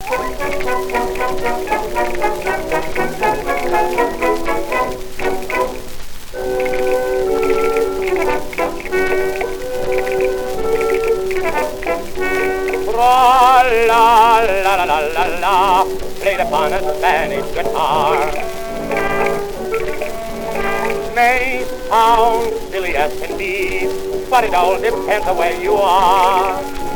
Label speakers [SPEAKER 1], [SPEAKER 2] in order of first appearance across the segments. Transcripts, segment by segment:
[SPEAKER 1] La la la la la la la, played upon a Spanish guitar. May sound silly as can be, but it all depends on where you are.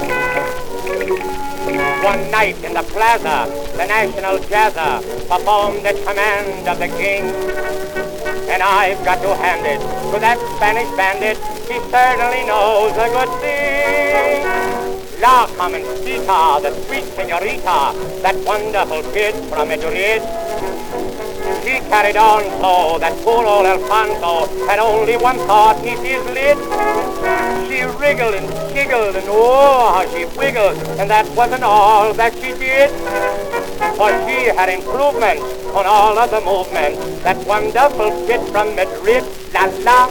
[SPEAKER 1] One night in the plaza, the national jazzer performed at command of the king. And I've got to hand it to that Spanish bandit, he certainly knows a good thing. La Carmencita, the sweet senorita, that wonderful kid from Madrid. She carried on so that poor old Alfonso had only one thought, he's his lid. She wriggled and giggled and oh, how she wiggled, and that wasn't all that she did. For she had improvements on all of the movements, that wonderful kid from Madrid. La la.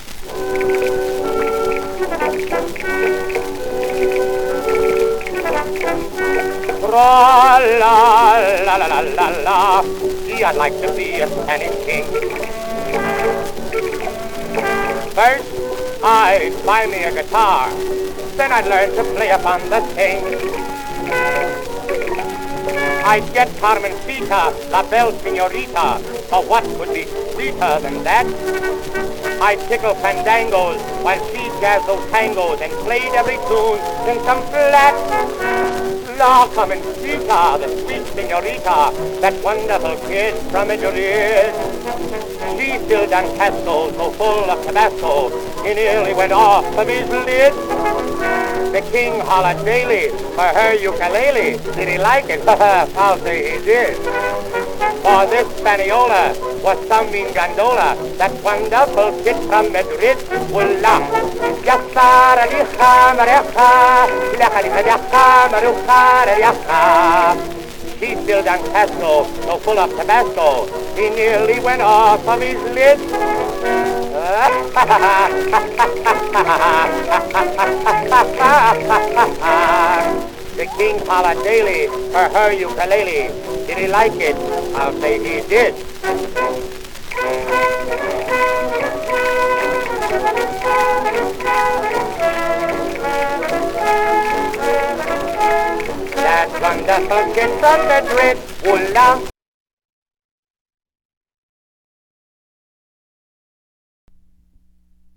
[SPEAKER 1] La la la la la la. Gee, I'd like to be a Spanish king. First, I'd buy me a guitar, then I'd learn to play upon the thing. I'd get Carmencita, la belle senorita, for what could be sweeter than that? I'd tickle fandangos while she jazzed those tangos and played every tune in some flat. La Carmencita, the sweet senorita, that wonderful kid from Madrid. She still done casco so full of Tabasco, he nearly went off of his lid. The king hollered daily for her ukulele. Did he like it? I'll say he did. For this Spaniola was some mean gondola, that wonderful kid from Madrid. Wula, yasara liha marecha, ilaha liha marucha. She still done casco, so full of Tabasco, he nearly went off of his lid. The king hollered daily for her ukulele. Did he like it? I'll say he did. That wonderful kid from Madrid, ooh la,